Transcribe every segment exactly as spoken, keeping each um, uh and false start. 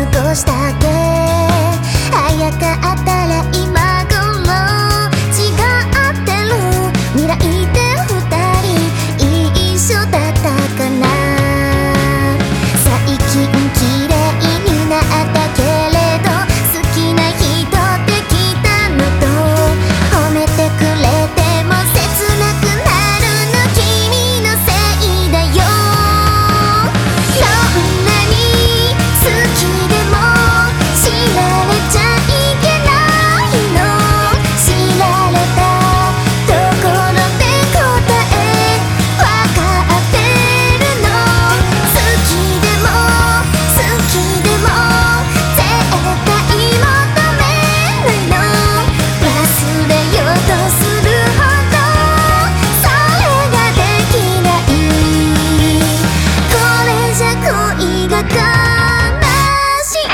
少しだけ早かったら今頃違ってる未来で二人一緒だったかな。最近綺麗になったけれど好きな人できたのと褒めてくれても切なくなるの君のせいだよ。どんなに好きでも知られちゃいけないの。知られたところで答えわかってるの。好きでも好きでも絶対求めないの。忘れようとするほどそれができない。これじゃ恋が悲しい。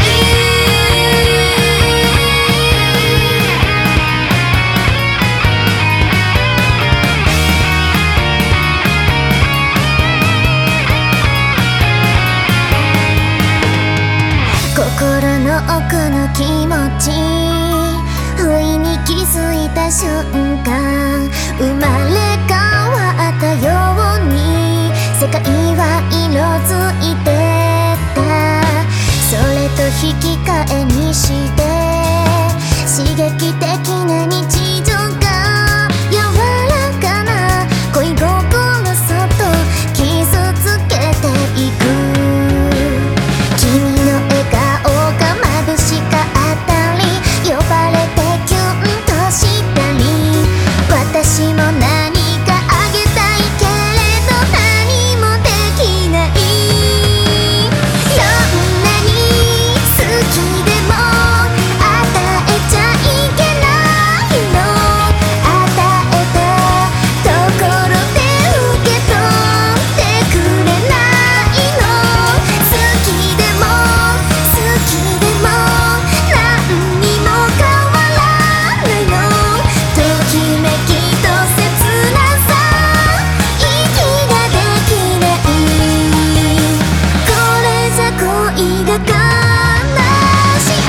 心の奥の気持ち不意に気づいた瞬間生まれ変わったように世界は色づいてた。それと引き換えにして刺激的な日常が柔らかな恋心そっと傷つけていく。君の笑顔が眩しかったり呼ばれてキュンとしたり私も何かあげたいけれど何もできない。どんなに好きでも与えちゃいけないの。与えたところで受け取ってくれないの。好きでも好きでも何にも変わらないの。ときめきと切なさ息ができない。これじゃ恋が悲しい。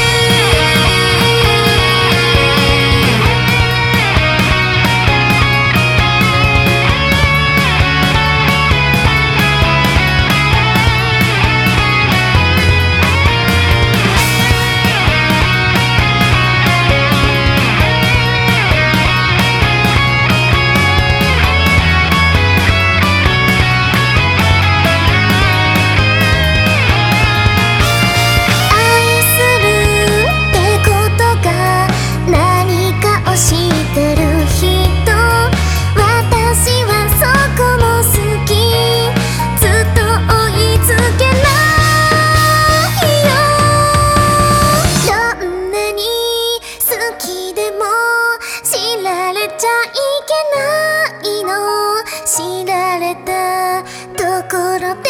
愛するってことが何かを知ってる人私はそこも好き。ずっと追いつけないよ。どんなに好きでも知られちゃいけないの。知られたところで